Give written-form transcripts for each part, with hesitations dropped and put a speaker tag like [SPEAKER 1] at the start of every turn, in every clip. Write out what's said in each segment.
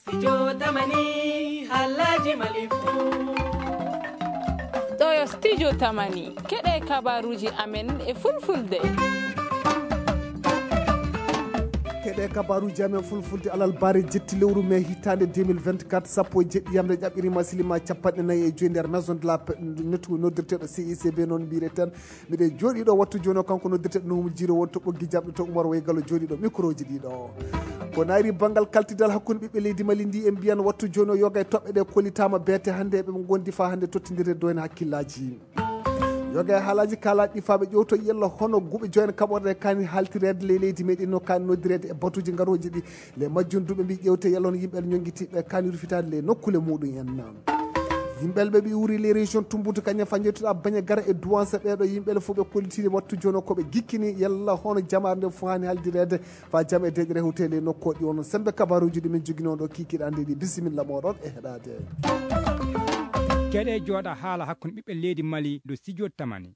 [SPEAKER 1] Studio Tamani Alhaji Malifu.
[SPEAKER 2] Ɗo studio Tamani keɗe kabaruji amen e fulfulde.
[SPEAKER 3] keɗe kabaruji amen fulfulde alal bare jetti lewru mai hitande 2024 sappo e jeɗɗi yamde ƴaɓɓirima silima capanɗe nayyi e joyi nder maison de la nettu noddirteɗo CICB noon mbire tan mbiɗe jooɗiɗo wattu joni o kanko noddirteɗo Nouhou Djiro wonto ɓoggi jamɗe to Oumar Waygallo jooɗiɗo micro ji ɗiɗo ko naari banggal kaltidal hakkude ɓiɓɓe leydi Mali ndi en mbiyan wattu joni o yoga e toɓɓe ɗe kollitama beete hande ɓe gondi fa hande tottidirde do hen hakkillaji yoga e haalaji kalaɗi faɓe ƴewto yello hono guɓe joyen kaɓorde kani haltirede le leydi meɗen no kani noddirede e batuji garoji ɗi le majjunduɓe mbi ƴewte yello no yimɓe ñonguitiɓe kani rufitade le nokkule muɗum en yimɓele ɓe ɓe wuri les région Tumboutou kañum fa jettuɗa baña gara e douance ɓeɗo yimɓele foof ɓe kollitide wattu joni o koɓe gikkini yalla hono jamare nde fo hani haldirede fa jaam e deƴƴere hewtele nokkoɗi on sembe kabaruji ɗi min joguino ɗo kikiɗa ndeɗi bisimilla moɗon e heɗade
[SPEAKER 4] keɗe jooɗa haala hakkude ɓiɓɓe leydi Mali do studio Tamani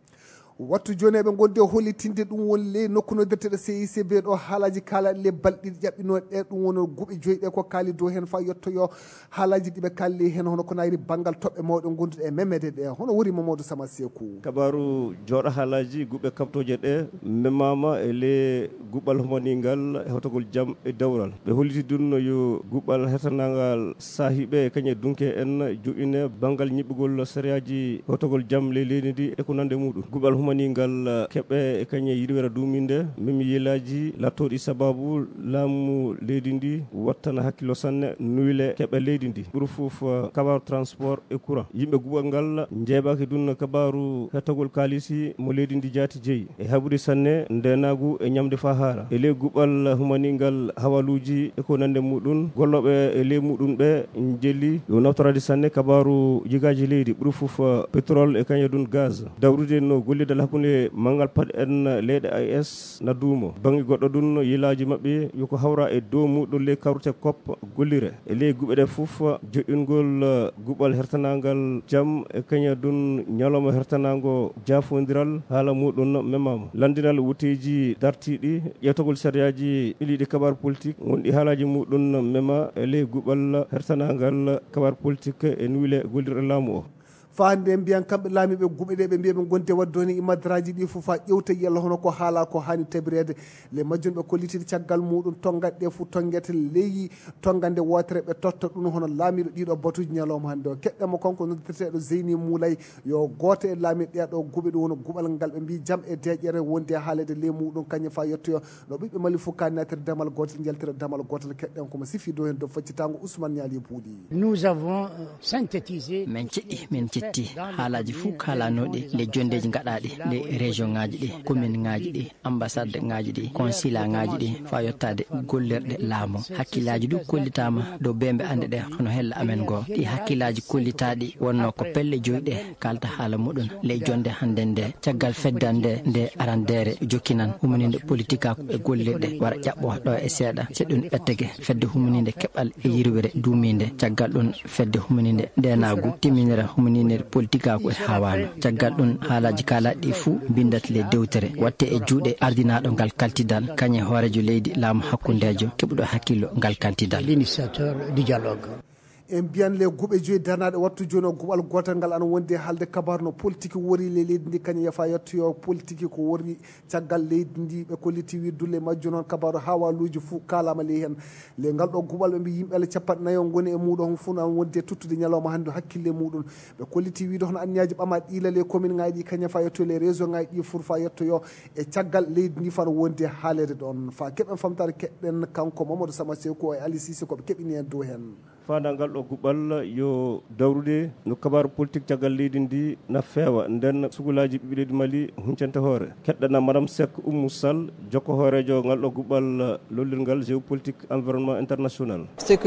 [SPEAKER 3] wattu joni eɓe gondi o hollitinde ɗum woni le nokku noddirteɗo CICB ɗo haalaji kalaɗi le balɗiɗi ƴaɓɓinoɗe ɗe ɗum woni guuɓe joyyi ɗe ko kaali dow hen fa yettoyo haalaji ɗiɓe kalli hen hono ko nayri banggal toɓɓe mawɗe gonduɗe e memede ɗe hono woni Mamadou Sama Sekou
[SPEAKER 5] kabaru jooɗo haalaji guuɓe kaptoje ɗe memama e le guɓɓal homanigal hewtogol jaam e dawral ɓe holliti dunno yo guɓɓal hetanagal sahiɓe kañe dunke en joƴine banggal ñiɓɓugol sériyaji hewtogol jaam le leydi ndi e ko nande muɗum guɓɓal homanigal keɓe e kañe yirwere duminde mimi yilaji lattoɗi sababu laamu leydi ndi wattana hakkilo sanne nuyle keɓe leydi ndi ɓuuri foof kabaru transport e courant yimɓe guɓal ngal jeeɓaki ɗum kabaru hettogol kalisi mo leydi ndi jaati jeeyi e haɓuri sanne ndenagu e ñamde fa haara e ley guɓal humanigal hawaluji e ko nande muɗum golloɓe e ley muɗum ɓe jelli yo naftorade sanne kabaru jigaji leydi ɓuuri foof pétrole e kañe ɗum gaz dawrude no gollidal hakkude mangal paɗe en leyɗe AS na duumo bangi goɗɗo ɗum yilaji mabɓe yoko hawra e dow muɗum ley kawrute COP gollire e ley guɓe ɗe foof joƴƴingol guɓal hertanagal jaam e kaña ɗum ñalawma hertanago jafodiral haala muɗum memama landinal wuteji dartiɗi ƴewtogol sériyaji ɓiliɗi kabar politique wonɗi haalaji muɗum mema e ley guɓal hertanagal kabar politique e nuyle gollirɗo laamu o
[SPEAKER 3] fande mbiyan kamɓe laamiɓe guɓe ɗe ɓe mbiya ɓe gonde waddoni imadaraji ɗi fof ha ƴewta yalla hono ko haala ko hani tabirede le majjum ɓe kollitide caggal muɗum tongat ɗe fof tongguete leyi tongande wotere ɓe totta ɗum hono laamiɗo ɗiɗo batuji ñalawma hande o keɗɗamo konko noddirteɗo Zeyni Moulay yo goto e laamiɗo ɗeɗo guɓe ɗum woni guɓal ngal ɓe mbi jaam e deƴƴere wonde haalede le muɗum kañum fa yettoyo no ɓiɓɓe Mali fof ka natere damal gotel jaltira damal gotel keɗɗen komo sifi do hen do faccitango Ousmane Niali Bouɗi
[SPEAKER 6] nous avons synthétisé
[SPEAKER 7] min ceɗɗi min cetti haalaji fuu kalanoɗi le jondeji gaɗaɗi le région ngaji ɗi commune ngaji ɗi ambassade ngaji ɗi consulat ngaji ɗi fa yettade gollirɗe laamu hakkillaji ɗi kollitama dow bembe ande ɗe hono hella amen go ɗi hakkillaji kollitaɗi wonno ko pelle joyɗe kalta haala muɗum le jonde hande nde caggal feddande nde arandere jokkinan humanide politique ako e gollirɗe wara ƴaɓɓo ɗo e seeɗa seɗɗum ɓettege fedde humanide keɓal e yirwere duminde caggal ɗum fedde humanide ndenagu timminira humanide politique ako e hawano caggal ɗum haalaji kalaɗi fuu bindat le dewtere watte e juuɗe ardinaɗo ngal kaltidal kañe hoorejo leydi laamu hakkundejo keɓuɗo hakkillo ngal kaltidal
[SPEAKER 6] l'initiateur du dialogue
[SPEAKER 3] en mbiyan le guɓe joyi darnaɗe wattu joni o guɓal gotal ngal ana wonde haalde kabaru no politique wori le leydi ndi kañum yafa yettoyo politique ko wori caggal leydi ndi ɓe kolliti wirdulle majju noon kabaru hawaluji fou kalama ley hen le ngal ɗo guɓal ɓe mbi yimɓele capanɗe nayyo goni e muɗum hon fuu an wonde tuttude ñalawma hande hakkille muɗum ɓe kolliti wiide hono anniyaji ɓama ɗiila le commune ngaji ɗi kañum fa yettoyo les région ngaji ɗi fof fa yettoyo e caggal leydi ndi fano wonde haalede ɗon fa keɓen famtare keɗɗen kanko Mamadou Sama Sekou e Ali Cissé koɓe keɓini hen dow hen
[SPEAKER 5] fanda ngal ɗo guɓɓal yo dawrude no kabaru politique caggal leydi ndi na feewa nden sugulaji ɓiɓɓe leydi Mali huncante hoore keɗɗana madame Seck Oumou Sall jokko hoorejo ngal ɗo guɓɓal lollirgal géopolitique environnement international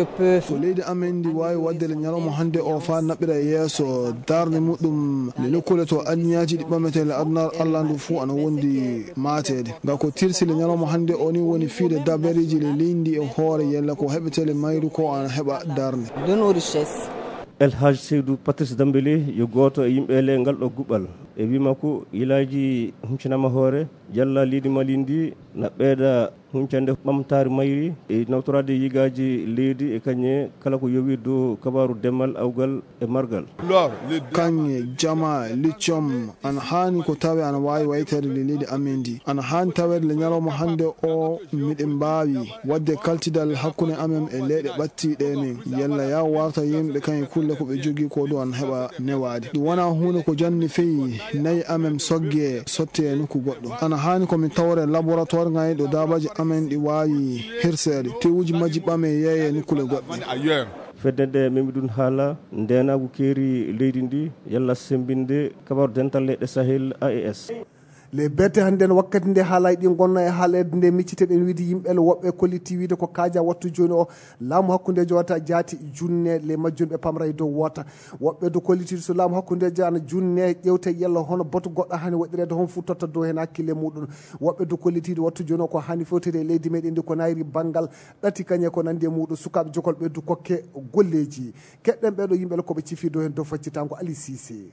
[SPEAKER 8] ko leydi amen ndi wawi wadde le ñalawma hande o fa naɓɓira e yesso darde muɗum le nokkule to anniyaji ɗi ɓamete le aduna Allah ndu fuu ana wondi matede nga ko tirsi le ñalawma hande o ni woni fiide daberiji le leydi e hoore yella ko heɓete le mayru ko ana heɓa darde
[SPEAKER 9] de nos richesses
[SPEAKER 5] El Hadj Seydou Patrice Dambélé yo goto e yimɓe le ngal ɗo guɓɓal e wima ko ilaji humcinama hoore jalla leydi Mali ndi na ɓeeɗa huncande ɓamtare mayri e nawtorade yigaji leydi e kañe kala ko yowi dow kabaru demal awgal e margal
[SPEAKER 8] kañe jama liccom ana hani ko tawe ana wawi waytere le leydi amen ndi ana hani tawede le ñalawma hande o miɗen mbawi wadde kaltidal hakkude amen e leyɗe ɓattiɗe min yalla ya warta yimɓe kañe kulle ko ɓe jogui ko ɗo ana heɓa newade ɗum wona hunde ko janni feyi nayi amen sogge sotte e nokku goɗɗo ana hani komin tawre laboratoire ngayi ɗo dabaji amen ɗi wawi hirsede tewuji majji ɓame yeeye nokkule goɗɗe
[SPEAKER 5] feddede Mamadou haala ndenagu keeri leydi ndi yalla sembinde kabaru dental leyɗe Sahel AES
[SPEAKER 3] les bette hannde wakkati nde haalayi ɗi gonna e haalede nde micciteɗen wiide yimɓele woɓɓe kolliti wiide ko kaaja wattu joni o laamu hakkude jowata jaati junne le majjunɓe pamra e dow wota woɓɓe do kolliti so laamu hakkude jana junne ƴewte yella hono boto goɗɗo hani waɗirede hon fu totta dow hen hakkille muɗum woɓɓe do kollitiɗe wattu joni o ko hani fewtede e leydi meɗen ndi ko nayri banggal ɗati kañe ko nandi e muɗum sukaɓe jokol ɓe du kokke golleji keɗɗen ɓeɗo yimɓele koɓe cifi dow hen dow faccitango Ali Cissé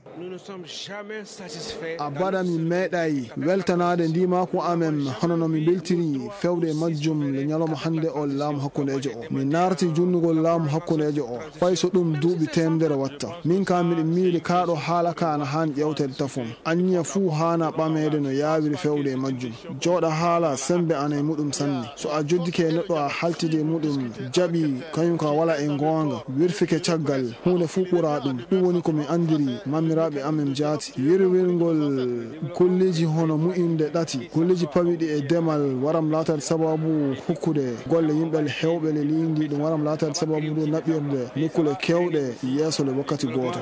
[SPEAKER 8] a baɗami meeɗayi weltanade ndima ko amen hono no mi beltiri fewde majjum le ñalawma hande o laamu hakkudejo o mi narti junnugol laamu hakkudejo o fay so ɗum duuɓi temedere watta min ka miɗen miili kaɗo haala ka ana hani ƴewtede tafum anniya fuu hana ɓamede no yawiri fewde e majjum jooɗa haala sembe ana e muɗum sanne so a joddike neɗɗo a haltide e muɗum jaaɓi kañum ka wala e gonga wirfike caggal hunde fuu ɓura ɗum woni komi andiri mammiraɓe amen jaati wirwirgol kolleji hono mu'inde ɗati golleji pawiɗi e demal waram latade sababu hokkude golle yimɓe hewɓe le lindi ɗum waram latade sababu ɗo naɓirde nokkule kewɗe yeeso le wakkati goto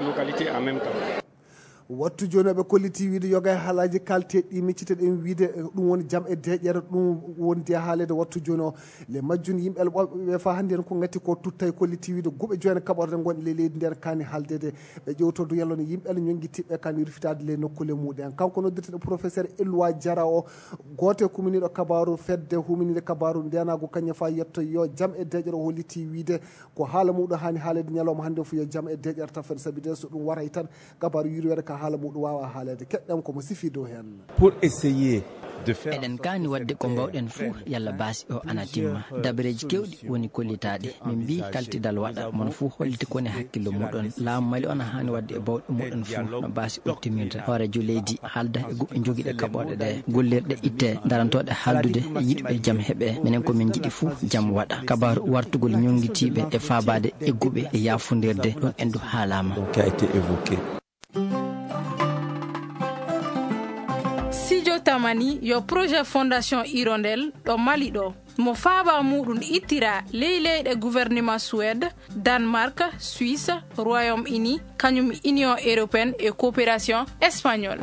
[SPEAKER 3] wattu joni ɓe kolliti wiide yoga e haalaji kalteɗi ɗi micciteɗen wiide ɗum woni jaam e deƴƴere ɗum wondi e haalede wattu joni o le majjun yimɓe ɓe fa hannde en ko gatti ko tutta e kolliti wiide guɓe joni kaɓorde gonɗe le leydi nder kani haaldede ɓe ƴewtodo yallono yimɓele ñonguitiɓe kani rifitade le nokkule muɗen kanko noddirteɗo professeur Elwa Diara o goto e kuminiɗo kabaru fedde huminide kabaru ndenago kañum fa yetto yo jaam e deƴƴere o holliti wiide ko haala muɗum hani haalede ñalawma hannde fo yo jaam e deƴƴere tafen saabi de so ɗum waray tan kabaru yirwede ka haala muɗum wawa haalede keɗɗen komo sifi dow hen
[SPEAKER 9] pour essayer
[SPEAKER 7] eɗen kaani wadde ko mbawɗen fuu yalla baasi o ana timma dabareji kewɗi woni kollitaɗe min mbi kaltidal waɗa mon fuu holliti koni hakkille muɗon laamu Mali on hani wadde e bawɗe muɗon fuu no baasi o timminta hoorejo leydi haalda e goɓɓe joguiɗe kaɓoɗe ɗe gollirɗe itte darantoɗe haaldude e yiɗɓe jaam heeɓe minen komin jiiɗi fuu jaam waɗa kabaru wartugol ñonguitiɓe e fabade egguɓe e yafundirde ɗon endu haalama
[SPEAKER 2] Sidio Tamani yo projet fondation Hirondelle ɗo Mali ɗo mo faaba muɗum ittira leyɗe gouvernement Suède, Danemark, Suisse, Royaume-Uni kañum Union européenne et coopération espagnole.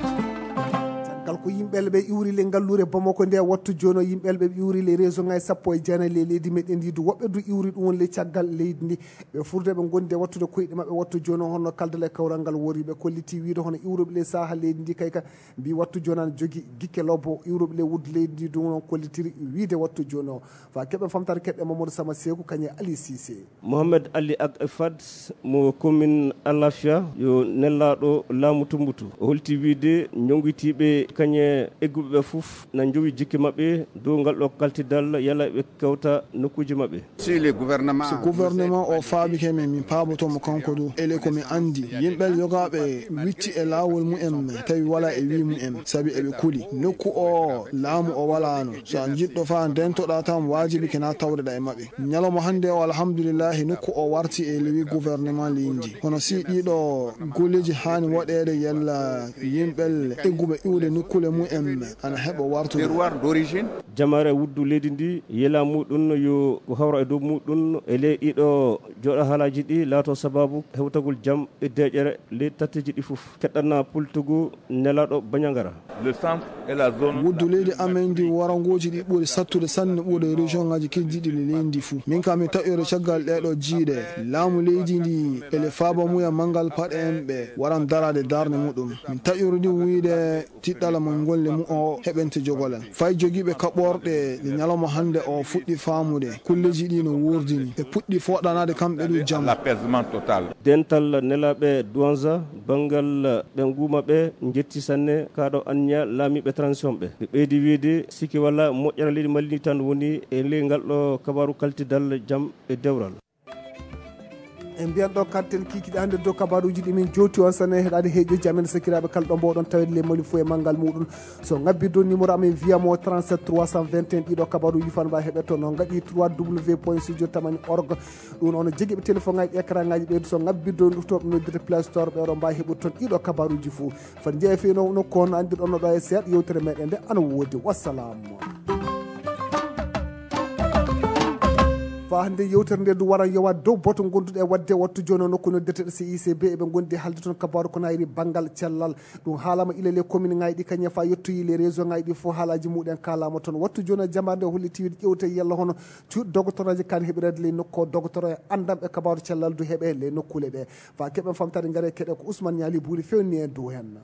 [SPEAKER 3] ko yimɓele ɓe iwrile ngallure Bamako nde wattu joni o yimɓele ɓe iwrile réseau ngaji sappo e jeenayi le leydi meɗen ndi du woɓɓe du iwri ɗum woni le caggal leydi ndi ɓe furde ɓe gondi e wattude koyɗe mabɓe wattu joni o honno kaldal e kawral ngal wori ɓe kolliti wiide hono iwroɓe le saaha leydi ndi kayka mbi wattu joni an jogui guikke lobbo iwroɓe le wudde leydi ndi ɗum noon kollitiri wiide wattu joni o fa keɓe famtare keɗɗe Mamadou Sama Sekou kañe Ali Cissé
[SPEAKER 5] Mohamed Ali Ag Fad mo commune Alafia yo nellaɗo laamu Tumbutu o holti wiide ñonguitiɓe kañe egguɓe ɓe fof na jowi jikki mabɓe dow ngal ɗo kaltidal yala ɓe kewta nokkuji mabɓe
[SPEAKER 8] so gouvernement o faabi kemen min paabotomo kanko du ele komi andi yimɓel yogaɓe witti e lawol mumen tawi wala e wi mumen saabi eɓe kuuli nokku o laamu o walano so a jiɗɗo fa dentoɗa tan wajibi kena tawreɗa e mabɓe ñalawma hande o alhamdulillahi nokku o warti e lewi gouvernement leydi hono si ɗiɗo golleji hani waɗede yalla yimɓel egguɓe iwde nokkule mumen ana heɓa wartude
[SPEAKER 5] d'origine jamare wuddu leydi ndi yela muɗum yo ko hawra e dow muɗum e ley ɗiɗo joɗo haalaji ɗi laato sababu hewtagol jaam e deƴƴere ley tattiji ɗi foof keɗɗanna pultugu nelaɗo Bañangara
[SPEAKER 9] le centre et la zone
[SPEAKER 8] wuddu leydi amen ndi warangoji ɗi ɓuuri sattude sanne ɓuurde région ngaji keddiɗi le leydi ndi fuu min kam mi taƴƴore caggal ɗeɗo jiiɗe laamu leydi ndi ele faaba muya mangal paɗe en ɓe waran darade darde muɗum min taƴƴore ɗi wiide tiɗɗala mon golle mu o heɓente jogolen fay joguiɓe kaɓɓo worɓe le ñalawma hande o fuɗɗi famude kulleji ɗi no wurdini ɓe puɗɗi foɗanade kamɓe ɗu jaam
[SPEAKER 9] l'apaisement total
[SPEAKER 5] dental nelaɓe douanza bangal ɓe nguuma ɓe jetti sanne kaɗo anniya laamiɓe transition ɓe ɓeydi wiide sikki walla moƴƴere leydi Mali ni tan woni e ley ngal ɗo kabaru kaltidal jaam e dewral
[SPEAKER 3] en mbiyan ɗo kanten kikiɗe hannde dow kabaruji ɗi min jooti on sanne heɗade heeƴoji amen sakiraɓe kala ɗo mbowɗon tawede le Mali fo e manggal muɗum so ngabbi do numéro amen wiyamo 37 321 ɗiɗo kabaruji fan mba heɓe to no gaɗi www.studiotamani.org ɗum ono joguiɓe téléphone ngaji écran ngaji ɓeydu so ngabbi do toɓe noddirde play store ɓeɗo mba heɓude toon ɗiɗo kabaruji fo fan jeeya fe no kono andirɗon no ɗo e seeɗa yewtere meɗen nde ana woodi wassalamu fa hande yewtere nde du wara yowa dow boto gonduɗe e wadde wattu joni o nokku noddirteɗo CICB eɓe gondi halde toon kabaru ko nayri banggal cellal ɗum haalama ilele commune ngaji ɗi kañum fa yettoyi les région ngaji ɗi fo haalaji muɗen kalama toon wattu joni jamade hollitiwide ƴewte yalla hono cuuɗ doctoraji kan heɓirede ley nokku o docteur e andam e kabaru cellal du heeɓe les nokkule ɗe fa keɓen famtade gaare keɗe ko Ousmane Niali buuri fewni e dow hen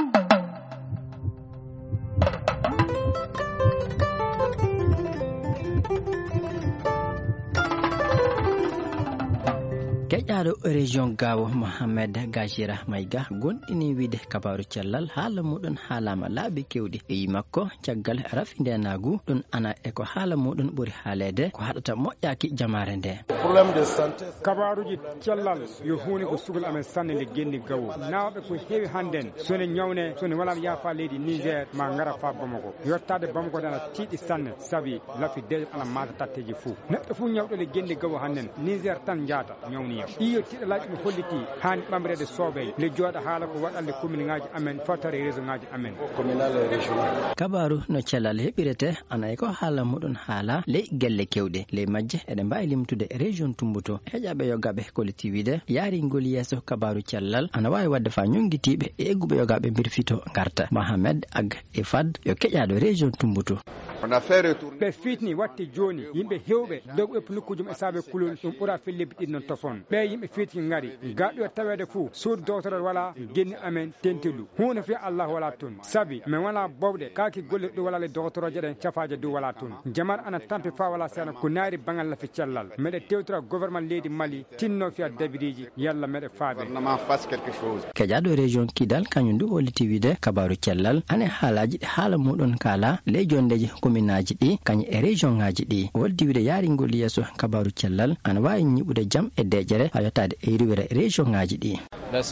[SPEAKER 7] keƴƴaɗo région gawo mohamed gajira mayga gonɗini wiide kabaru cellal haala muɗum haalama laaɓi kewɗi e makko caggal rafindenagu ɗum ana eko haala muɗum ɓuuri haalede ko haɗata moƴƴaki jamare nde
[SPEAKER 10] probléme de santé
[SPEAKER 4] kabaruji cellal yo hunde ko sugol amen sanne nde genni gawo nawɓe ko heewi hannden sone ñawne sone wala yaafa leydi Niger ma ngara fa Bamako yottade Bamako dana tiiɗi sanne saabi lafi deje ana mata tatteji fou neɗɗo fou ñawɗo le genni gawo hannden Niger tan jaata ñawni iyo tiɗalaji ɗum holliti hani ɓamrede soobey le jooɗa haala ko waɗande commune ngaji amen fottare région ngaji amen
[SPEAKER 10] communal et régional
[SPEAKER 7] kabaru no cellal heɓirete ana ko haala muɗum haala ley gelle kewɗe ley majje eɗen mbawi limtude région Tumbuto heƴaɓe yogaɓe koliti wiide yaringol yesso kabaru cellal ana wawi wadde fa ñonguitiɓe e egguɓe yogaɓe birfito garta Mohamed Ag e Fad yo keƴaɗo région Tumbuto
[SPEAKER 4] ɓe fitni watti joni yimɓe hewɓe dow ɓe nokkuji e saabe kulol ɗum ɓuura fellibbi ɗin non tofon ɓe yimɓe fitni ngari gaɗo e tawede fou suudu docteur wala genni amen tentelu hunde fi Allah wala toon saabi min wala bowɗe kaki golle ɗo wala le docteur je ɗen cafaje dow wala toon jamar ana tampi fa wala seeɗa ko naari bangal lafi cellal meɗe tewtora gouvernement leydi Mali tinno fiya dabiriji yalla meɗe faabe
[SPEAKER 7] keƴaɗo région Kidal kañum ndu holliti wiide kabaru cellal ane haalaji ɗi haala muɗum kala ley jondeji communaji ɗi kañum e région ngaji ɗi woldi wiide yaringol yesso kabaru cellal ana wawi ñiɓude jaam e deƴere ha yettade e riwere région ngaji ɗi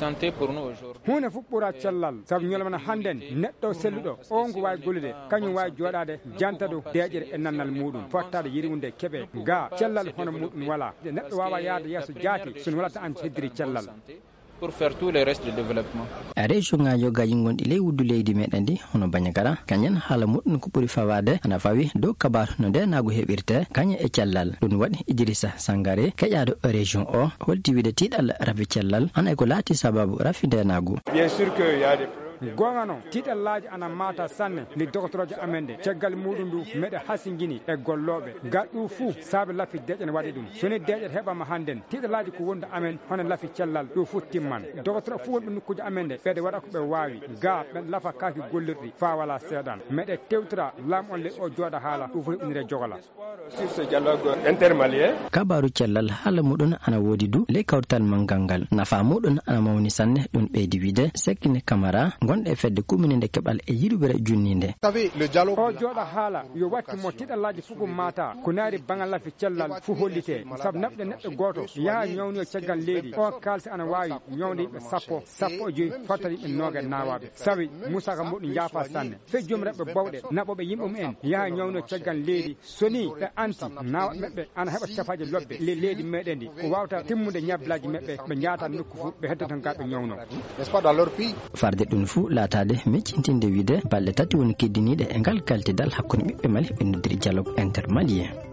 [SPEAKER 4] hunde fof ɓuura cellal saabu ñolmana hannden neɗɗo selluɗo on ko wawi gollude kañum wawi joɗade jantado deƴere e nannal muɗum fottade yirimude keeɓe ga cellal hono muɗum wala neɗɗo wawa yaade yesso jaati sono walata an heddiri cellal
[SPEAKER 11] pour faire tout le reste du développement.
[SPEAKER 7] région ngajo gaji gondi ley wuddu leydi meɗen ndi hono Bandiagara kañen haala muɗum ko ɓuuri fawade ana fawi dow kabaru no ndenago heɓirte kañe e cellal ɗum waɗi Idrissa Sangare keƴaɗo région o holti wiide tiiɗal rafi cellal ana ko laati sababu rafi ndenagu
[SPEAKER 4] bien sûr que y a des gonga noon tiiɗallaji ana mata sanne li docteur amen de caggal muɗum ndu meɗe hasingini e golloɓe gaɗɗu fou saabe lafi deƴen waɗi ɗum soni deƴet heɓama hannden tiiɗallaji ko wonde amen hono lafi cellal ɗo fo timman docteur fou wonɓe nokkuji amen de ɓeɗe waɗa ko ɓe wawi ga ɓe lafa kaki gollirɗi fa wala seeɗan meɗe tewtora laam on le o jooɗa haala ɗum fo heɓinire jogala
[SPEAKER 10] sur ce dialogue intermalien
[SPEAKER 7] kabaru cellal haala muɗum ana woodi du ley kawtal mangal ngal nafa muɗum ana mawni sanne ɗum ɓeydi wiide Sekkine Camara gonɗe fedde commune nde keɓal e yiruɓere junninde
[SPEAKER 4] o jooɗa haala yo wattimo tiɗallaji fof ko mata ko naari bangal lafi cellal fof hollite saabu naɓɗe neɗɗo goto yaha ñawni o caggal leydi o kalse ana wawi ñawde yimɓe sappo e joyyi fottata yimɓe nooga nawaɓe sabi musaka muɗum jaafa sanne fe joom reɓɓe bawɗe naɓoɓe yimɓe mumen yaha ñawni o caggal leydi soni ɓe anti nawa meɓɓe ana heɓa cafaji lobɓe leydi meɗen ndi ko wawta timmude ñablaji meɓɓe ɓe jaata nokku fof ɓe heddotan gaɓe ñawno
[SPEAKER 7] farde ɗum fou latade meccintinde wiide balɗe tati woni keddiniɗe e ngal kaltidal hakkude ɓiɓɓe Mali ɓe noddiri dialogue intermalien